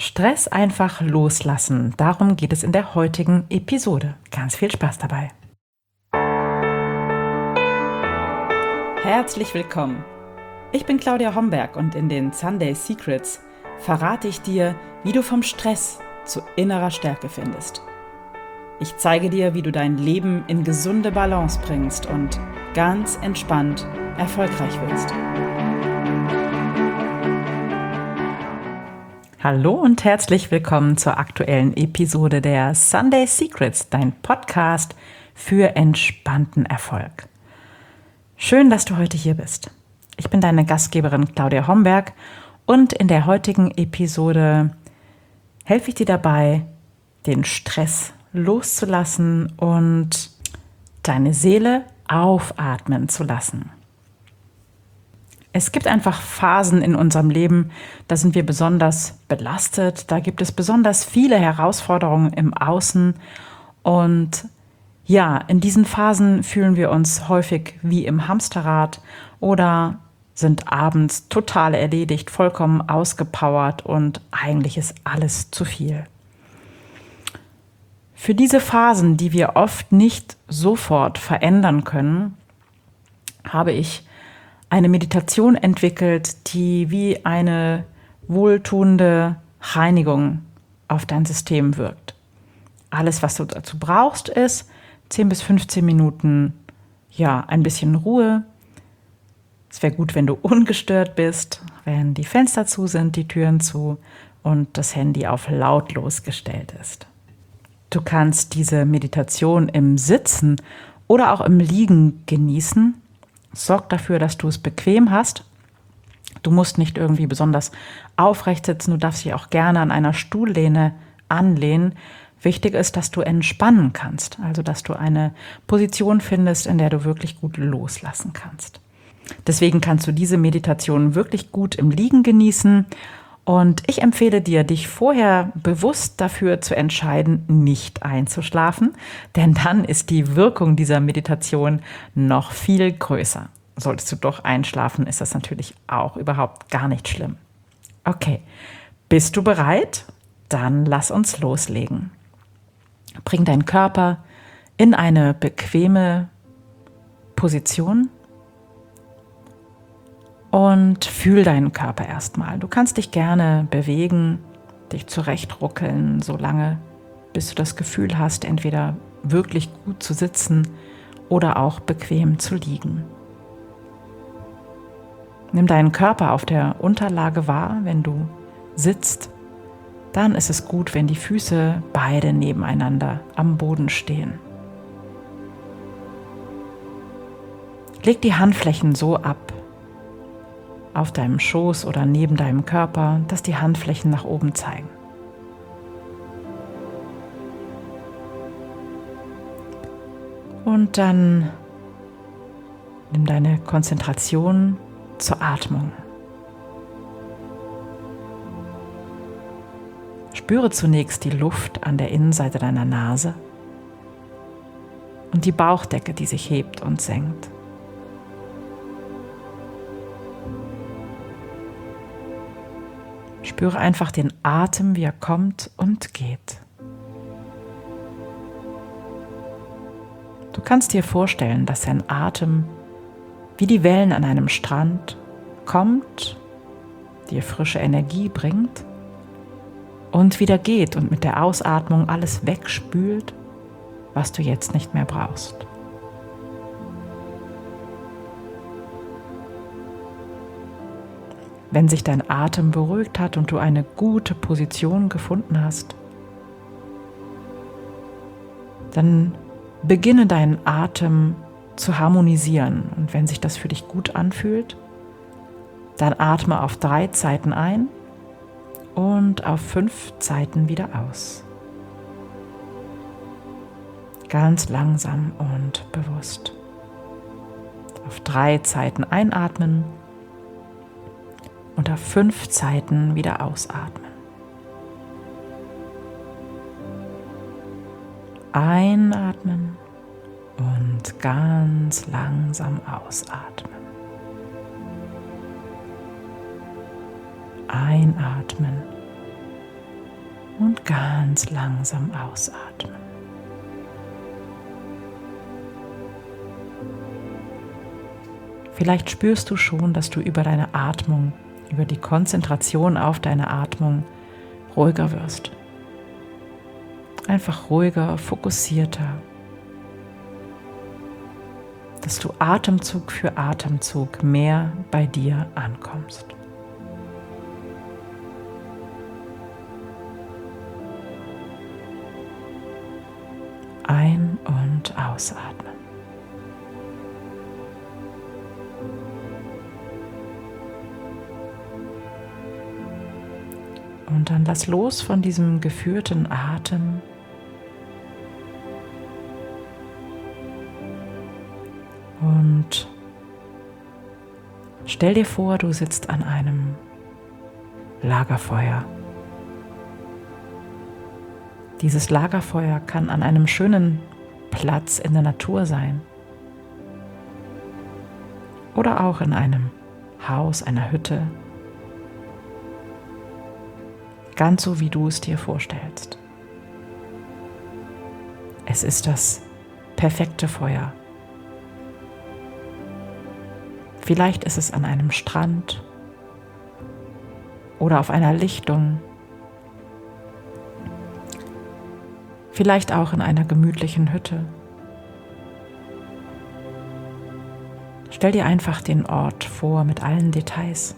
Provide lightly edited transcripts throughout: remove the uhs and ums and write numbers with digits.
Stress einfach loslassen. Darum geht es in der heutigen Episode. Ganz viel Spaß dabei. Herzlich willkommen. Ich bin Claudia Homberg und in den Sunday Secrets verrate ich dir, wie du vom Stress zu innerer Stärke findest. Ich zeige dir, wie du dein Leben in gesunde Balance bringst und ganz entspannt erfolgreich wirst. Hallo und herzlich willkommen zur aktuellen Episode der Sunday Secrets, dein Podcast für entspannten Erfolg. Schön, dass du heute hier bist. Ich bin deine Gastgeberin Claudia Homberg und in der heutigen Episode helfe ich dir dabei, den Stress loszulassen und deine Seele aufatmen zu lassen. Es gibt einfach Phasen in unserem Leben, da sind wir besonders belastet, da gibt es besonders viele Herausforderungen im Außen und ja, in diesen Phasen fühlen wir uns häufig wie im Hamsterrad oder sind abends total erledigt, vollkommen ausgepowert und eigentlich ist alles zu viel. Für diese Phasen, die wir oft nicht sofort verändern können, habe ich eine Meditation entwickelt, die wie eine wohltuende Reinigung auf dein System wirkt. Alles, was du dazu brauchst, ist 10 bis 15 Minuten, ein bisschen Ruhe. Es wäre gut, wenn du ungestört bist, wenn die Fenster zu sind, die Türen zu und das Handy auf lautlos gestellt ist. Du kannst diese Meditation im Sitzen oder auch im Liegen genießen. Sorg dafür, dass du es bequem hast. Du musst nicht irgendwie besonders aufrecht sitzen. Du darfst dich auch gerne an einer Stuhllehne anlehnen. Wichtig ist, dass du entspannen kannst. Also, dass du eine Position findest, in der du wirklich gut loslassen kannst. Deswegen kannst du diese Meditation wirklich gut im Liegen genießen. Und ich empfehle dir, dich vorher bewusst dafür zu entscheiden, nicht einzuschlafen, denn dann ist die Wirkung dieser Meditation noch viel größer. Solltest du doch einschlafen, ist das natürlich auch überhaupt gar nicht schlimm. Okay, bist du bereit? Dann lass uns loslegen. Bring deinen Körper in eine bequeme Position. Und fühl deinen Körper erstmal. Du kannst dich gerne bewegen, dich zurechtruckeln, solange bis du das Gefühl hast, entweder wirklich gut zu sitzen oder auch bequem zu liegen. Nimm deinen Körper auf der Unterlage wahr, wenn du sitzt. Dann ist es gut, wenn die Füße beide nebeneinander am Boden stehen. Leg die Handflächen so ab, auf deinem Schoß oder neben deinem Körper, dass die Handflächen nach oben zeigen. Und dann nimm deine Konzentration zur Atmung. Spüre zunächst die Luft an der Innenseite deiner Nase und die Bauchdecke, die sich hebt und senkt. Spüre einfach den Atem, wie er kommt und geht. Du kannst dir vorstellen, dass dein Atem wie die Wellen an einem Strand kommt, dir frische Energie bringt und wieder geht und mit der Ausatmung alles wegspült, was du jetzt nicht mehr brauchst. Wenn sich dein Atem beruhigt hat und du eine gute Position gefunden hast, dann beginne deinen Atem zu harmonisieren. Und wenn sich das für dich gut anfühlt, dann atme auf 3 Zeiten ein und auf 5 Zeiten wieder aus. Ganz langsam und bewusst. Auf 3 Zeiten einatmen und auf 5 Zeiten wieder ausatmen. Einatmen und ganz langsam ausatmen. Einatmen Und ganz langsam ausatmen. Vielleicht spürst du schon, dass du über deine Atmung, über die Konzentration auf deine Atmung ruhiger wirst. Einfach ruhiger, fokussierter. Dass du Atemzug für Atemzug mehr bei dir ankommst. Ein- und ausatmen. Und dann lass los von diesem geführten Atem. Und stell dir vor, du sitzt an einem Lagerfeuer. Dieses Lagerfeuer kann an einem schönen Platz in der Natur sein oder auch in einem Haus, einer Hütte, ganz so wie du es dir vorstellst. Es ist das perfekte Feuer. Vielleicht ist es an einem Strand oder auf einer Lichtung. Vielleicht auch in einer gemütlichen Hütte. Stell dir einfach den Ort vor mit allen Details.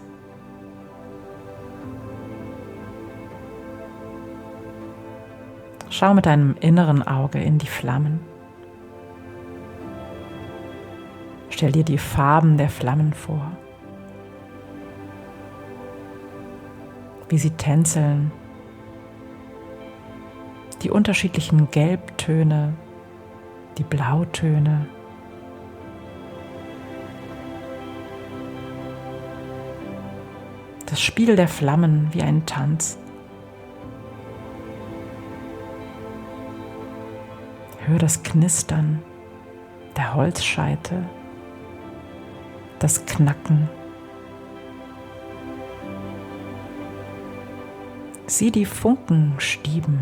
Schau mit deinem inneren Auge in die Flammen. Stell dir die Farben der Flammen vor, wie sie tänzeln, die unterschiedlichen Gelbtöne, die Blautöne. Das Spiel der Flammen wie ein Tanz. Hör das Knistern der Holzscheite, das Knacken. Sieh die Funken stieben.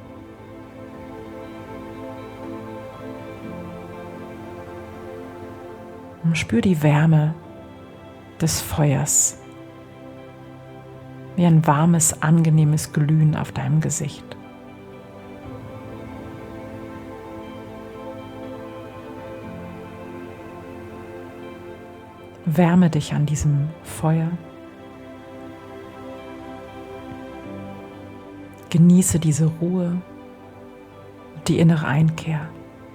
Und spür die Wärme des Feuers, wie ein warmes, angenehmes Glühen auf deinem Gesicht. Wärme dich an diesem Feuer. Genieße diese Ruhe, die innere Einkehr.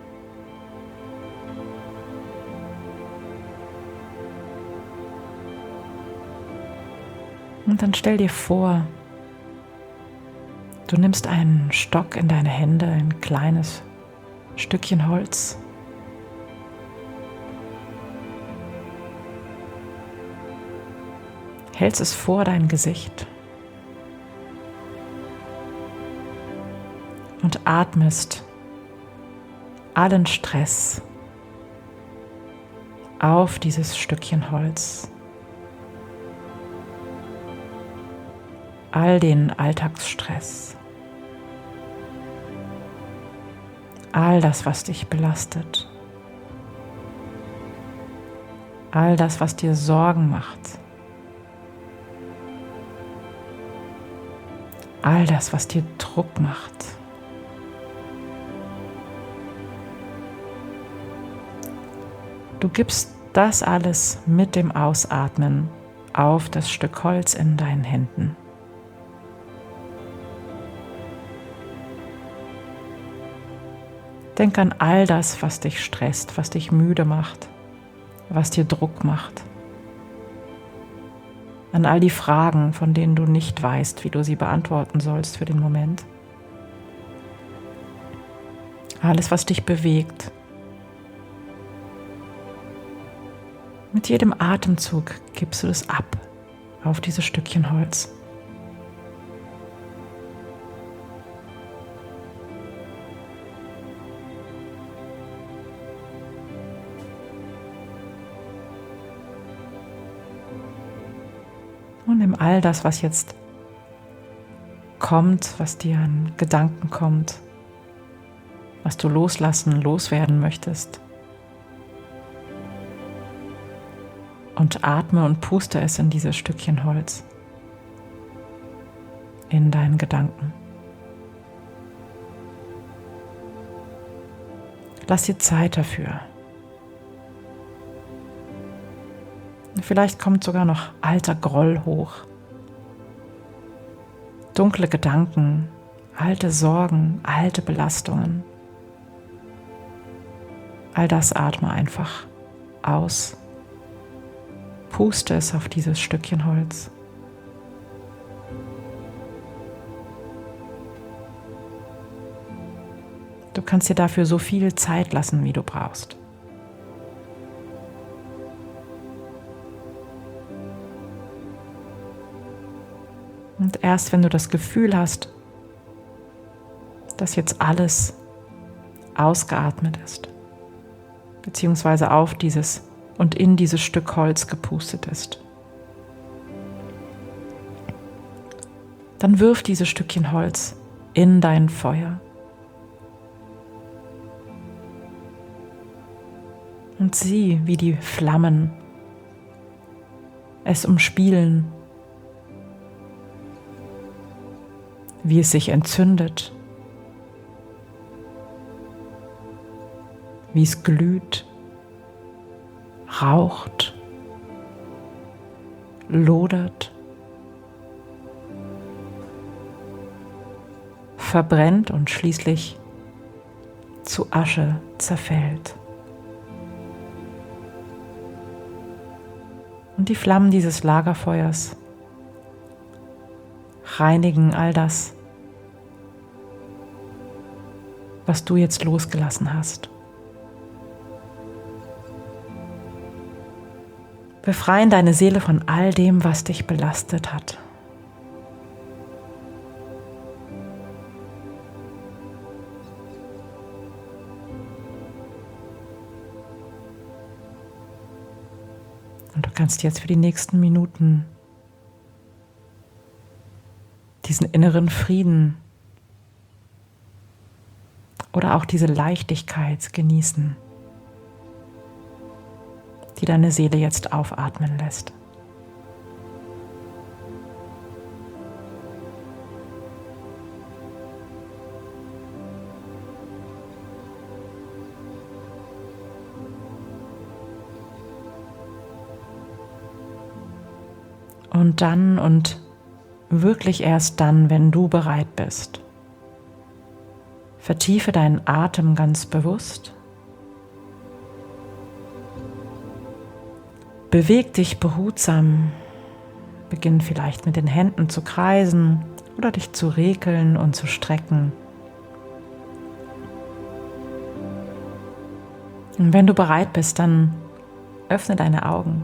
Und dann stell dir vor, du nimmst einen Stock in deine Hände, ein kleines Stückchen Holz. Hältst es vor dein Gesicht und atmest allen Stress auf dieses Stückchen Holz. All den Alltagsstress, all das, was dich belastet, all das, was dir Sorgen macht, all das, was dir Druck macht. Du gibst das alles mit dem Ausatmen auf das Stück Holz in deinen Händen. Denk an all das, was dich stresst, was dich müde macht, was dir Druck macht. An all die Fragen, von denen du nicht weißt, wie du sie beantworten sollst für den Moment. Alles, was dich bewegt. Mit jedem Atemzug gibst du das ab auf dieses Stückchen Holz. Und nimm all das, was jetzt kommt, was dir an Gedanken kommt, was du loswerden möchtest. Und atme und puste es in dieses Stückchen Holz, in deinen Gedanken. Lass dir Zeit dafür. Vielleicht kommt sogar noch alter Groll hoch. Dunkle Gedanken, alte Sorgen, alte Belastungen. All das atme einfach aus. Puste es auf dieses Stückchen Holz. Du kannst dir dafür so viel Zeit lassen, wie du brauchst. Und erst wenn du das Gefühl hast, dass jetzt alles ausgeatmet ist, beziehungsweise auf dieses und in dieses Stück Holz gepustet ist, dann wirf dieses Stückchen Holz in dein Feuer und sieh, wie die Flammen es umspielen, wie es sich entzündet, wie es glüht, raucht, lodert, verbrennt und schließlich zu Asche zerfällt. Und die Flammen dieses Lagerfeuers reinigen all das, was du jetzt losgelassen hast. Befreien deine Seele von all dem, was dich belastet hat. Und du kannst jetzt für die nächsten Minuten diesen inneren Frieden oder auch diese Leichtigkeit genießen, die deine Seele jetzt aufatmen lässt. Und dann und wirklich erst dann, wenn du bereit bist, vertiefe deinen Atem ganz bewusst. Beweg dich behutsam. Beginn vielleicht mit den Händen zu kreisen oder dich zu rekeln und zu strecken. Und wenn du bereit bist, dann öffne deine Augen.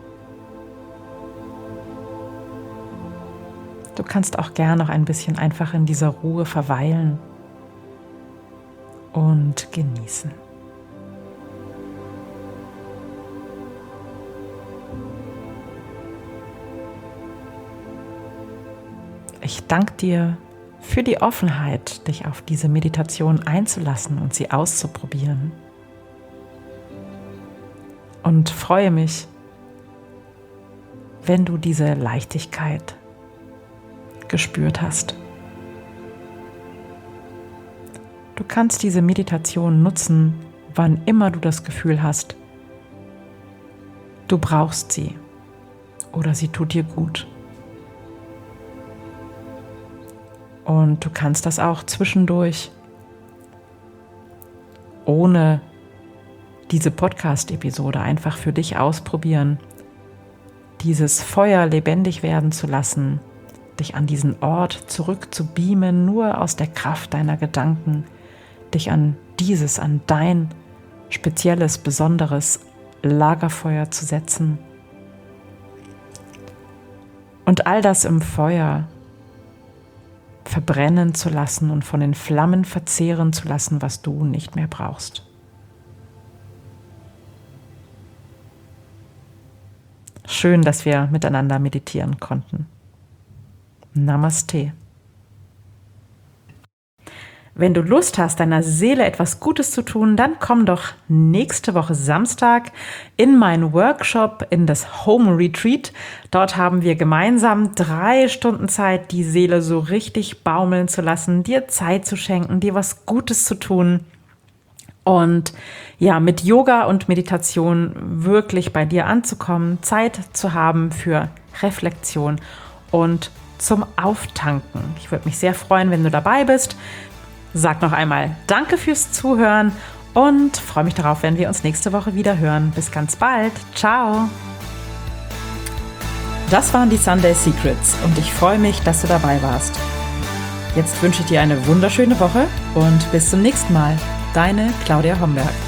Du kannst auch gern noch ein bisschen einfach in dieser Ruhe verweilen und genießen. Ich danke dir für die Offenheit, dich auf diese Meditation einzulassen und sie auszuprobieren. Und freue mich, wenn du diese Leichtigkeit gespürt hast. Du kannst diese Meditation nutzen, wann immer du das Gefühl hast, du brauchst sie oder sie tut dir gut. Und du kannst das auch zwischendurch ohne diese Podcast-Episode einfach für dich ausprobieren, dieses Feuer lebendig werden zu lassen, dich an diesen Ort zurück zu beamen, nur aus der Kraft deiner Gedanken, dich an dein spezielles, besonderes Lagerfeuer zu setzen und all das im Feuer verbrennen zu lassen und von den Flammen verzehren zu lassen, was du nicht mehr brauchst. Schön, dass wir miteinander meditieren konnten. Namaste. Wenn du Lust hast, deiner Seele etwas Gutes zu tun, dann komm doch nächste Woche Samstag in meinen Workshop, in das Home Retreat. Dort haben wir gemeinsam 3 Stunden Zeit, die Seele so richtig baumeln zu lassen, dir Zeit zu schenken, dir was Gutes zu tun. Und ja, mit Yoga und Meditation wirklich bei dir anzukommen, Zeit zu haben für Reflexion und zum Auftanken. Ich würde mich sehr freuen, wenn du dabei bist. Sag noch einmal Danke fürs Zuhören und freue mich darauf, wenn wir uns nächste Woche wieder hören. Bis ganz bald. Ciao. Das waren die Sunday Secrets und ich freue mich, dass du dabei warst. Jetzt wünsche ich dir eine wunderschöne Woche und bis zum nächsten Mal. Deine Claudia Homberg.